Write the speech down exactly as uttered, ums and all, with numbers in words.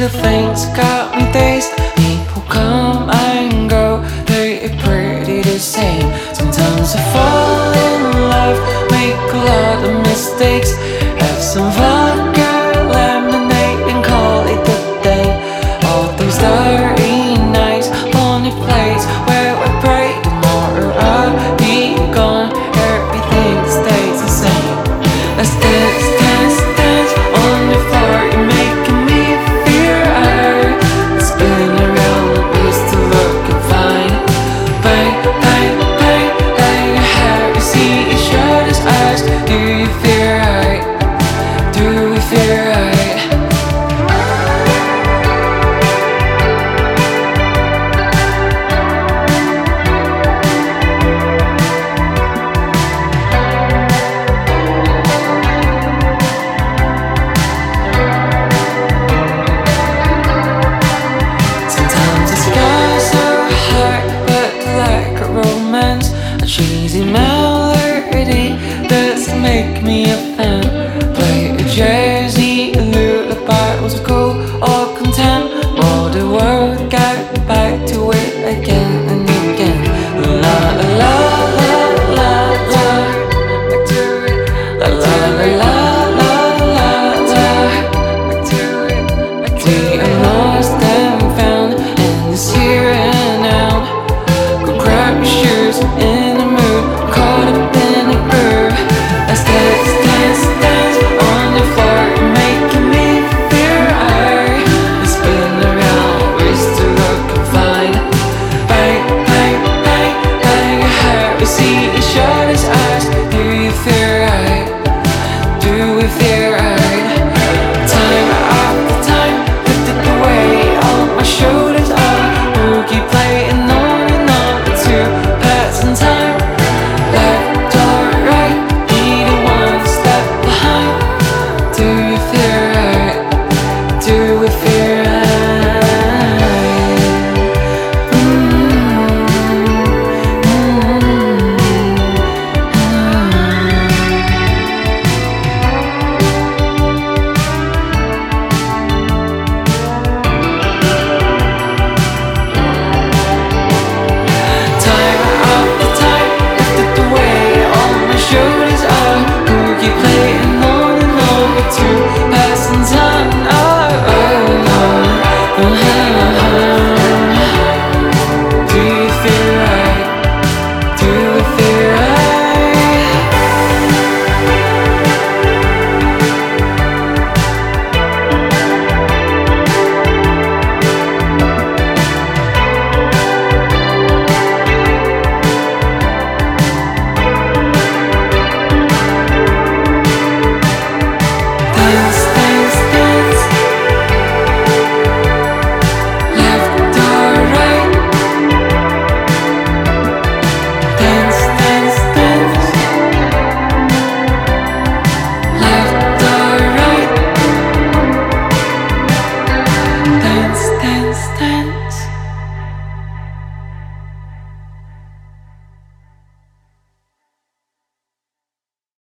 little things got me dazed. People come and go, they are pretty the same. Sometimes I fall in love, make a lot of mistakes, have some vodka, lemonade and call it a day. All those starry nights, lonely place where I pray tomorrow I'll be gone, everything stays the same. Let's dance, dance, dance on the floor, you're making me feel hurt. Spin around, we still looking fine. Bang, bang, bang, bang your hair, you see each other's eyes. Do you feel right? Do we feel right? A cheesy melody doesn't make me a fan. Play a jazzy lullaby, was cool or content. All the world got back to it again and again. La la la la la la, back to it. La la la la la la la, back to it, back to it. We are lost and found, and it's here and now. Go grab your shoes in the mood, caught up in a groove. Let's dance, dance, dance on the floor, you're making me feel right. We spin around, we're still looking fine. Bang, bang, bang, bang your hair, we see each other's eyes. Do you feel right? Do we feel right? Time after time, lift it away on my shoulders. I will keep playing on and on until passing time. Left or right, neither one step behind. Do you feel right? Do we feel right?